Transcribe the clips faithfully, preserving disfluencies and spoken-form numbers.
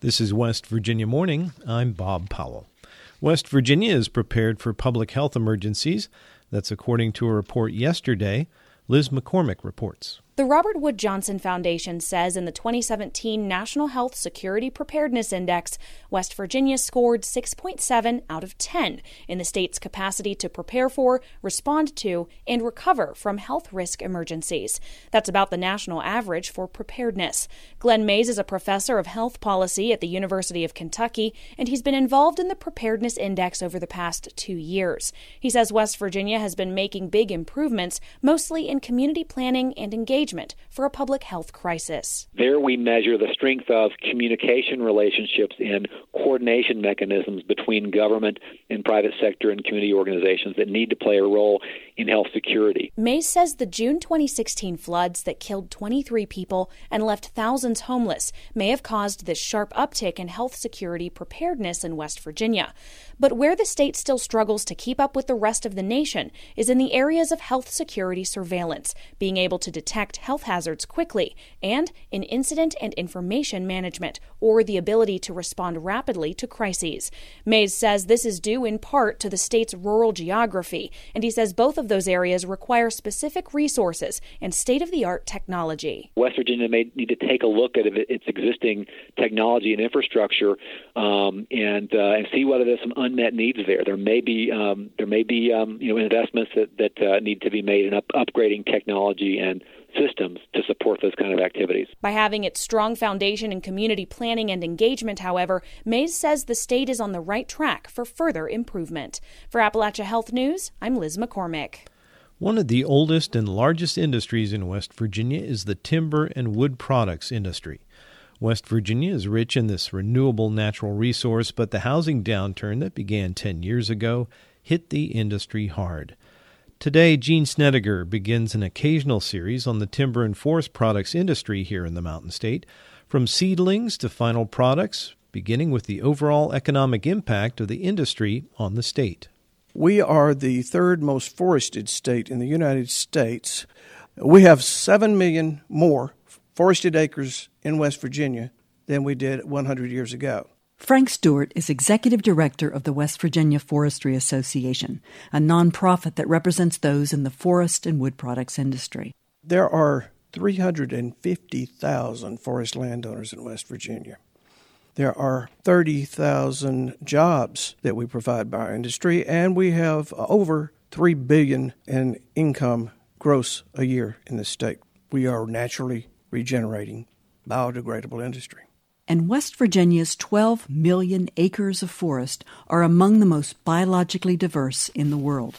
This is West Virginia Morning. I'm Bob Powell. West Virginia is prepared for public health emergencies. That's according to a report yesterday. Liz McCormick reports. The Robert Wood Johnson Foundation says in the twenty seventeen National Health Security Preparedness Index, West Virginia scored six point seven out of ten in the state's capacity to prepare for, respond to, and recover from health risk emergencies. That's about the national average for preparedness. Glenn Mays is a professor of health policy at the University of Kentucky, and he's been involved in the Preparedness Index over the past two years. He says West Virginia has been making big improvements, mostly in community planning and engagement for a public health crisis. There we measure the strength of communication relationships and coordination mechanisms between government and private sector and community organizations that need to play a role in health security. Mays says the June twenty sixteen floods that killed twenty-three people and left thousands homeless may have caused this sharp uptick in health security preparedness in West Virginia. But where the state still struggles to keep up with the rest of the nation is in the areas of health security surveillance, being able to detect health hazards quickly, and in incident and information management, or the ability to respond rapidly to crises. Mays says this is due in part to the state's rural geography, and he says both of those areas require specific resources and state-of-the-art technology. West Virginia may need to take a look at its existing technology and infrastructure um, and uh, and see whether there's some unmet needs there. There may be um, there may be um, you know investments that that uh, need to be made in up- upgrading technology and systems to support those kind of activities. By having its strong foundation in community planning and engagement, however, Mays says the state is on the right track for further improvement. For Appalachia Health News, I'm Liz McCormick. One of the oldest and largest industries in West Virginia is the timber and wood products industry. West Virginia is rich in this renewable natural resource, but the housing downturn that began ten years ago hit the industry hard. Today, Gene Snedeker begins an occasional series on the timber and forest products industry here in the Mountain State, from seedlings to final products, beginning with the overall economic impact of the industry on the state. We are the third most forested state in the United States. We have seven million more forested acres in West Virginia than we did one hundred years ago. Frank Stewart is executive director of the West Virginia Forestry Association, a nonprofit that represents those in the forest and wood products industry. There are three hundred fifty thousand forest landowners in West Virginia. There are thirty thousand jobs that we provide by our industry, and we have over three billion dollars in income gross a year in the state. We are naturally regenerating biodegradable industry. And West Virginia's twelve million acres of forest are among the most biologically diverse in the world.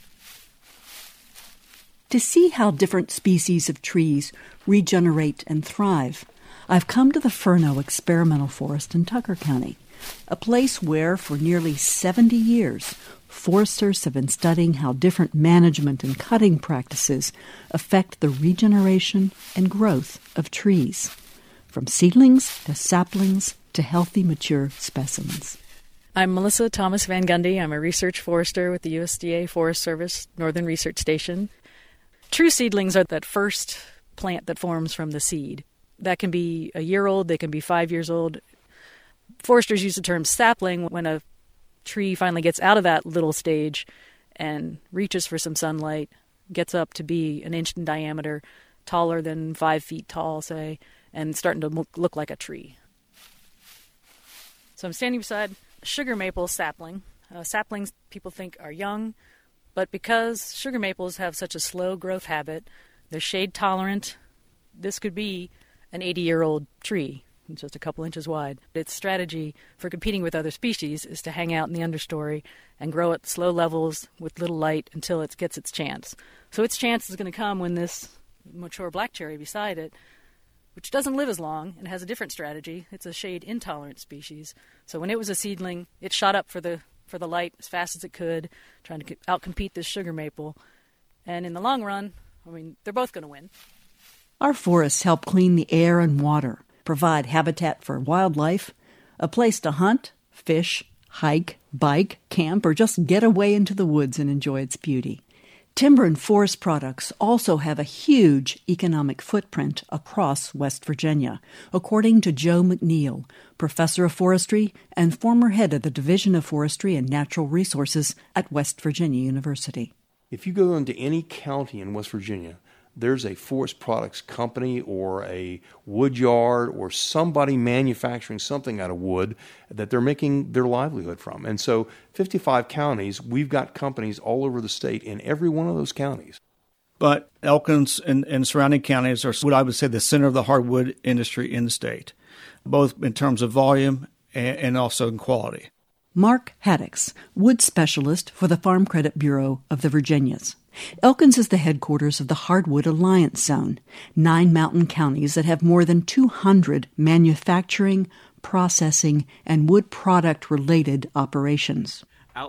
To see how different species of trees regenerate and thrive, I've come to the Furneaux Experimental Forest in Tucker County, a place where, for nearly seventy years, foresters have been studying how different management and cutting practices affect the regeneration and growth of trees, from seedlings to saplings to healthy, mature specimens. I'm Melissa Thomas Van Gundy. I'm a research forester with the U S D A Forest Service Northern Research Station. True seedlings are that first plant that forms from the seed. That can be a year old, they can be five years old. Foresters use the term sapling when a tree finally gets out of that little stage and reaches for some sunlight, gets up to be an inch in diameter, taller than five feet tall, say, and starting to look, look like a tree. So I'm standing beside a sugar maple sapling. Uh, saplings people think are young, but because sugar maples have such a slow growth habit, they're shade tolerant. This could be an eighty-year-old tree, just a couple inches wide. Its strategy for competing with other species is to hang out in the understory and grow at slow levels with little light until it gets its chance. So its chance is going to come when this mature black cherry beside it, which doesn't live as long and has a different strategy. It's a shade-intolerant species. So when it was a seedling, it shot up for the for the light as fast as it could, trying to outcompete this sugar maple. And in the long run, I mean, they're both going to win. Our forests help clean the air and water, provide habitat for wildlife, a place to hunt, fish, hike, bike, camp, or just get away into the woods and enjoy its beauty. Timber and forest products also have a huge economic footprint across West Virginia, according to Joe McNeil, professor of forestry and former head of the Division of Forestry and Natural Resources at West Virginia University. If you go into any county in West Virginia, there's a forest products company or a wood yard or somebody manufacturing something out of wood that they're making their livelihood from. And so fifty-five counties, we've got companies all over the state in every one of those counties. But Elkins and, and surrounding counties are what I would say the center of the hardwood industry in the state, both in terms of volume and, and also in quality. Mark Haddix, wood specialist for the Farm Credit Bureau of the Virginias. Elkins is the headquarters of the Hardwood Alliance Zone, nine mountain counties that have more than two hundred manufacturing, processing, and wood product-related operations.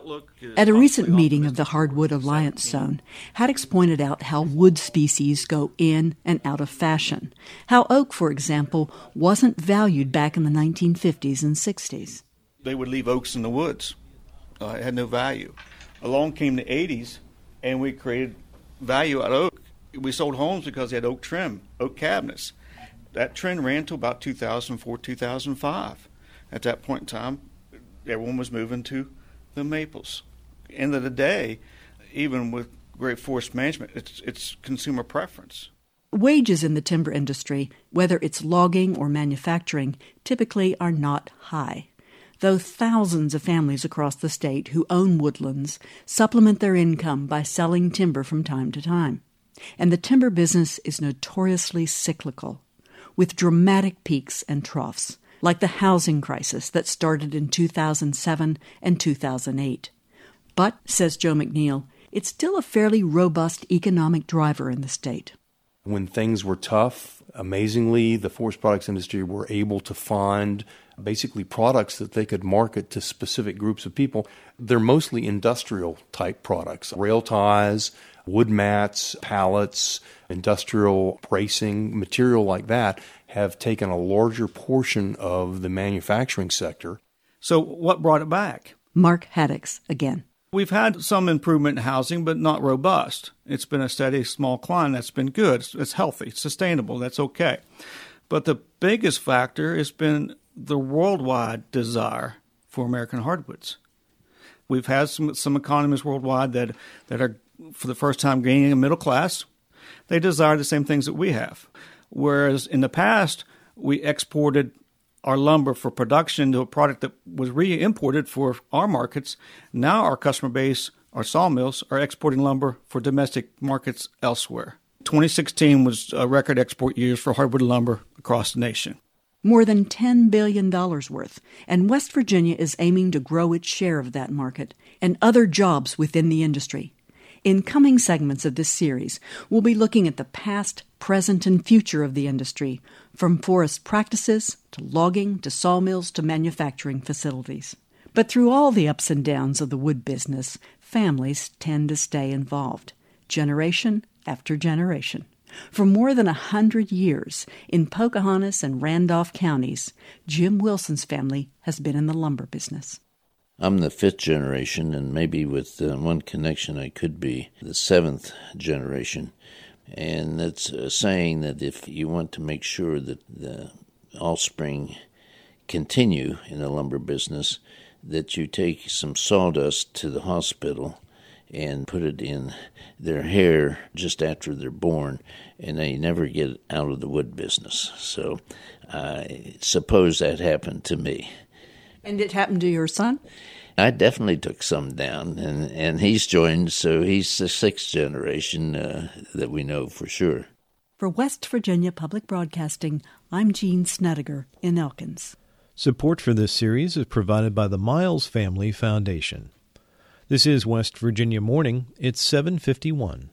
At a recent meeting of the Hardwood Alliance Zone, Haddix pointed out how wood species go in and out of fashion, how oak, for example, wasn't valued back in the nineteen fifties and sixties. They would leave oaks in the woods. Uh, it had no value. Along came the eighties, and we created value out of oak. We sold homes because they had oak trim, oak cabinets. That trend ran to about two thousand four, two thousand five. At that point in time, everyone was moving to the maples. End of the day, even with great forest management, it's, it's consumer preference. Wages in the timber industry, whether it's logging or manufacturing, typically are not high, though thousands of families across the state who own woodlands supplement their income by selling timber from time to time. And the timber business is notoriously cyclical, with dramatic peaks and troughs, like the housing crisis that started in two thousand seven and two thousand eight. But, says Joe McNeil, it's still a fairly robust economic driver in the state. When things were tough, amazingly, the forest products industry were able to find basically products that they could market to specific groups of people. They're mostly industrial-type products, rail ties, wood mats, pallets, industrial bracing, material like that have taken a larger portion of the manufacturing sector. So what brought it back? Mark Haddix again. We've had some improvement in housing, but not robust. It's been a steady, small climb. That's been good. It's, it's healthy, it's sustainable. That's okay. But the biggest factor has been the worldwide desire for American hardwoods. We've had some some economies worldwide that, that are, for the first time, gaining a middle class. They desire the same things that we have. Whereas in the past, we exported our lumber for production to a product that was re-imported for our markets. Now our customer base, our sawmills, are exporting lumber for domestic markets elsewhere. twenty sixteen was a record export year for hardwood lumber across the nation. More than ten billion dollars worth, and West Virginia is aiming to grow its share of that market and other jobs within the industry. In coming segments of this series, we'll be looking at the past, present, and future of the industry, from forest practices to logging to sawmills to manufacturing facilities. But through all the ups and downs of the wood business, families tend to stay involved, generation after generation. For more than a hundred years, in Pocahontas and Randolph counties, Jim Wilson's family has been in the lumber business. I'm the fifth generation, and maybe with uh, one connection I could be the seventh generation. And that's a saying that if you want to make sure that the offspring continue in the lumber business, that you take some sawdust to the hospital and put it in their hair just after they're born, and they never get out of the wood business. So I suppose that happened to me. And it happened to your son? I definitely took some down, and, and he's joined, so he's the sixth generation uh, that we know for sure. For West Virginia Public Broadcasting, I'm Jean Snedeker in Elkins. Support for this series is provided by the Miles Family Foundation. This is West Virginia Morning. It's seven fifty-one.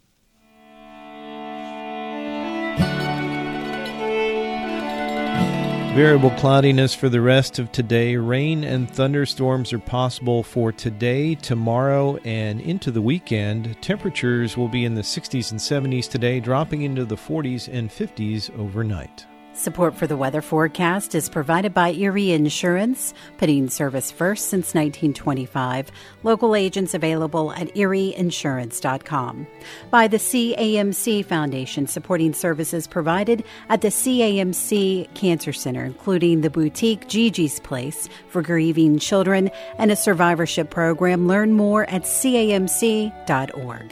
Variable cloudiness for the rest of today. Rain and thunderstorms are possible for today, tomorrow, and into the weekend. Temperatures will be in the sixties and seventies today, dropping into the forties and fifties overnight. Support for the weather forecast is provided by Erie Insurance, putting service first since nineteen twenty-five. Local agents available at erie insurance dot com. By the C A M C Foundation, supporting services provided at the C A M C Cancer Center, including the boutique Gigi's Place for grieving children and a survivorship program. Learn more at C A M C dot org.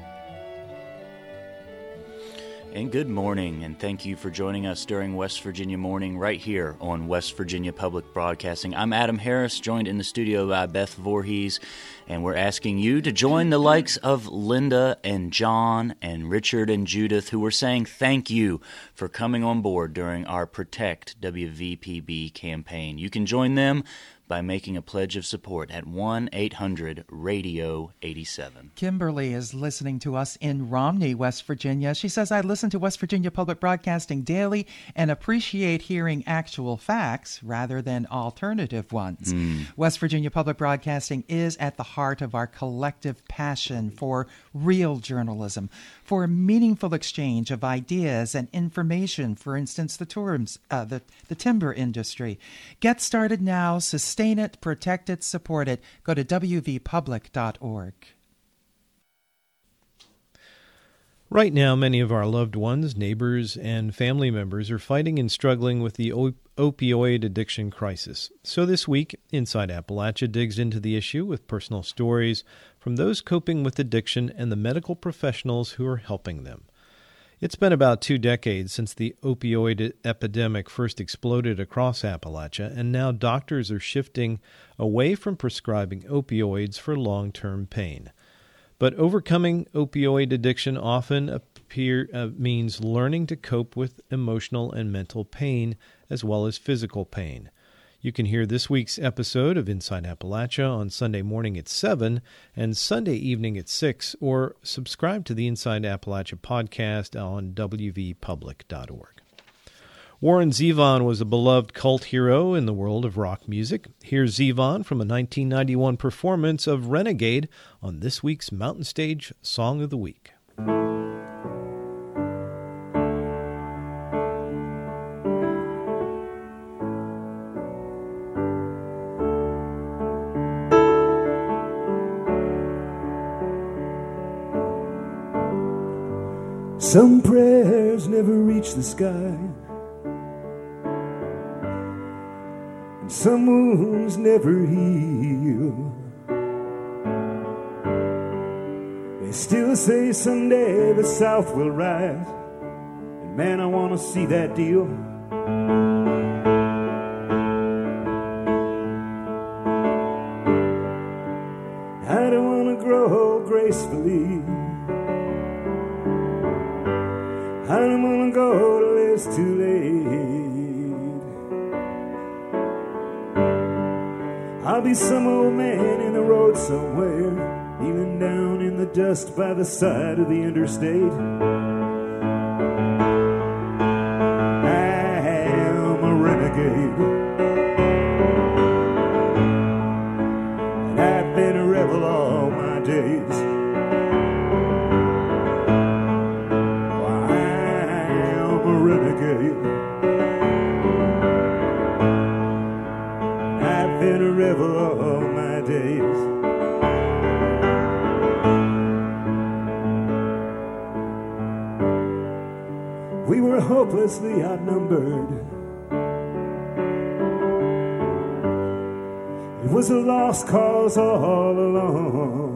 And good morning, and thank you for joining us during West Virginia Morning right here on West Virginia Public Broadcasting. I'm Adam Harris, joined in the studio by Beth Voorhees, and we're asking you to join the likes of Linda and John and Richard and Judith, who are saying thank you for coming on board during our Protect W V P B campaign. You can join them by making a pledge of support at one eight hundred radio eighty-seven. Kimberly is listening to us in Romney, West Virginia. She says, I listen to West Virginia Public Broadcasting daily and appreciate hearing actual facts rather than alternative ones. Mm. West Virginia Public Broadcasting is at the heart of our collective passion for real journalism, for a meaningful exchange of ideas and information, for instance, the tourism, uh, the, the timber industry. Get started now. Sustain it, protect it, support it. Go to w v public dot org. Right now, many of our loved ones, neighbors, and family members are fighting and struggling with the op- opioid addiction crisis. So this week, Inside Appalachia digs into the issue with personal stories from those coping with addiction and the medical professionals who are helping them. It's been about two decades since the opioid epidemic first exploded across Appalachia, and now doctors are shifting away from prescribing opioids for long-term pain. But overcoming opioid addiction often appear, uh, means learning to cope with emotional and mental pain as well as physical pain. You can hear this week's episode of Inside Appalachia on Sunday morning at seven and Sunday evening at six, or subscribe to the Inside Appalachia podcast on w v public dot org. Warren Zevon was a beloved cult hero in the world of rock music. Here's Zevon from a nineteen ninety-one performance of Renegade on this week's Mountain Stage Song of the Week. Some prayers never reach the sky, and some wounds never heal. They still say someday the South will rise, and man, I want to see that deal. I don't want to grow gracefully, I don't wanna go till it's too late. I'll be some old man in the road somewhere, kneeling down in the dust by the side of the interstate. I am a renegade, and I've been a rebel all my days. I've been a rebel all my days. We were hopelessly outnumbered. It was a lost cause all along.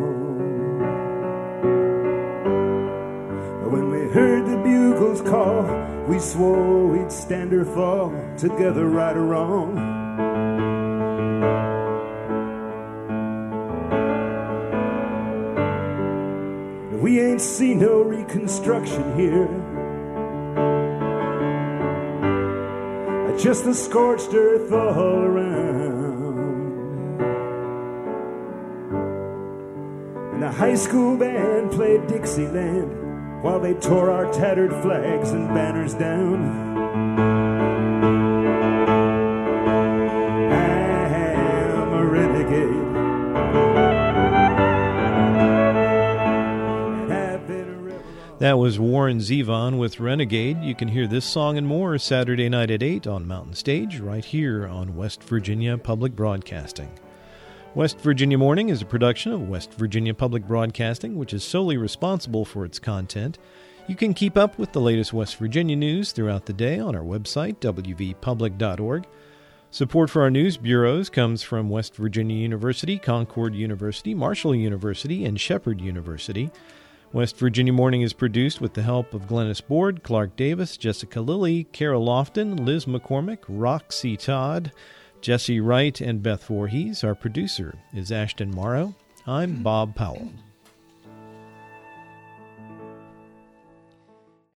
But when we heard the bugles call, we swore we'd stand or fall, together right or wrong. We ain't seen no reconstruction here, just the scorched earth all around. And the high school band played Dixieland while they tore our tattered flags and banners down. I am a renegade, and I've been a rebel. That was Warren Zevon with Renegade. You can hear this song and more Saturday night at eight on Mountain Stage, right here on West Virginia Public Broadcasting. West Virginia Morning is a production of West Virginia Public Broadcasting, which is solely responsible for its content. You can keep up with the latest West Virginia news throughout the day on our website, w v public dot org. Support for our news bureaus comes from West Virginia University, Concord University, Marshall University, and Shepherd University. West Virginia Morning is produced with the help of Glennis Board, Clark Davis, Jessica Lilly, Carol Lofton, Liz McCormick, Roxy Todd, Jesse Wright, and Beth Voorhees. Our producer is Ashton Morrow. I'm Bob Powell.